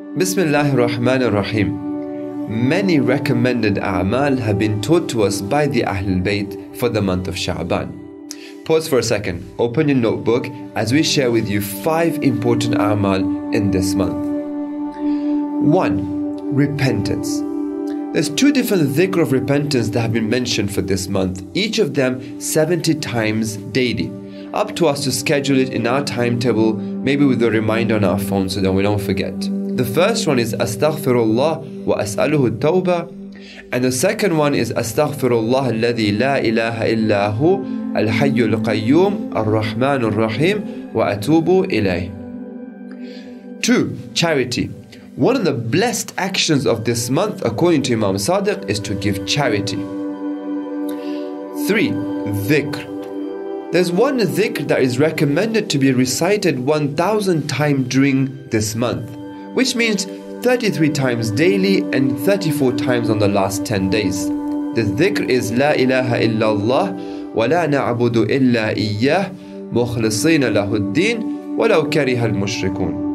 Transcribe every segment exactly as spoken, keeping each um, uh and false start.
Bismillahir Rahmanir Rahim. Many recommended a'mal have been taught to us by the Ahlul Bayt for the month of Sha'ban. Pause for a second, open your notebook as we share with you five important a'mal in this month. One, repentance. There's two different dhikr of repentance that have been mentioned for this month, each of them seventy times daily. Up to us to schedule it in our timetable, maybe with a reminder on our phone so that we don't forget. The first one is Astaghfirullah wa as'aluhu tawbah, and the second one is Astaghfirullah alladhi la ilaha illahu al-hayyul qayyum ar-rahmanur rahim wa atubu ilayh. Two, charity. One of the blessed actions of this month, according to Imam Sadiq, is to give charity. Three, dhikr. There's one dhikr that is recommended to be recited one thousand times during this month, which means thirty-three times daily and thirty-four times on the last ten days. The dhikr is La ilaha illallah wa la na'budu illa iyyah mukhlisina lahuddin walau kariha al-mushrikun.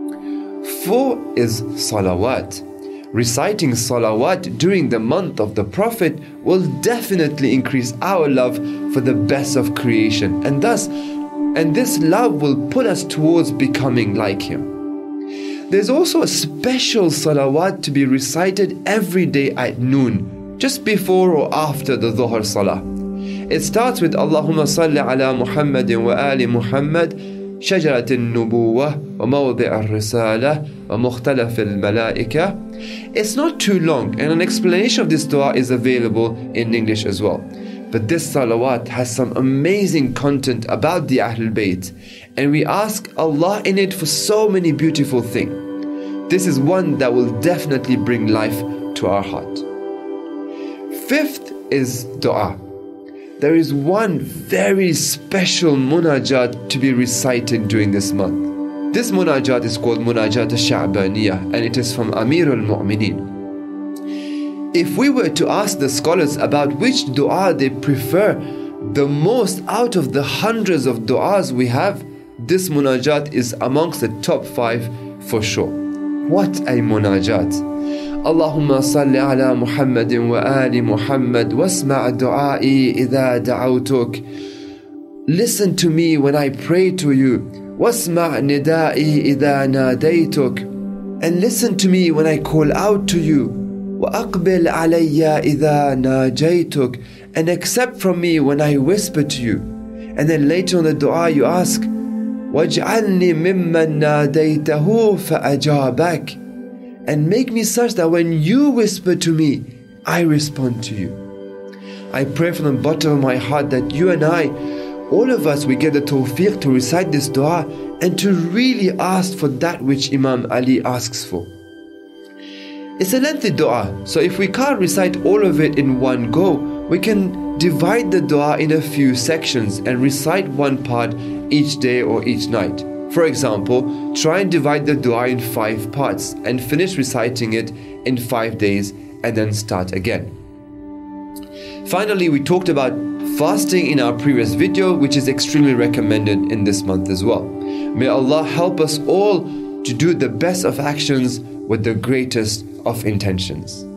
Four is salawat. Reciting salawat during the month of the Prophet will definitely increase our love for the best of creation, and thus, and this love will put us towards becoming like him. There's also a special salawat to be recited every day at noon, just before or after the Dhuhr Salah. It starts with Allahumma salli ala Muhammadin wa ali Muhammad شجرة النبوة وموضع الرسالة ومختلف الملائكة. It's not too long, and an explanation of this dua is available in English as well. But this salawat has some amazing content about the Ahlul Bayt, and we ask Allah in it for so many beautiful things. This is one that will definitely bring life to our heart. Fifth is dua. There is one very special munajat to be recited during this month. This munajat is called Munajat al-Sha'baniyah, and it is from Amir al-Mu'mineen. If we were to ask the scholars about which dua they prefer the most out of the hundreds of duas we have, this munajat is amongst the top five for sure. What a munajat! اللهم صل على محمد وآل محمد واسمع دعائي إذا دعوتك. Listen to me when I pray to you. واسمع ندائي إذا ناديتك. And listen to me when I call out to you. وأقبل علي إذا ناجيتك. And accept from me when I whisper to you. And then later on the dua you ask واجعلني ممن ناديته فأجابك. And make me such that when you whisper to me, I respond to you. I pray from the bottom of my heart that you and I, all of us, we get the tawfiq to recite this dua and to really ask for that which Imam Ali asks for. It's a lengthy dua, so if we can't recite all of it in one go, we can divide the dua in a few sections and recite one part each day or each night. For example, try and divide the dua in five parts and finish reciting it in five days and then start again. Finally, we talked about fasting in our previous video, which is extremely recommended in this month as well. May Allah help us all to do the best of actions with the greatest of intentions.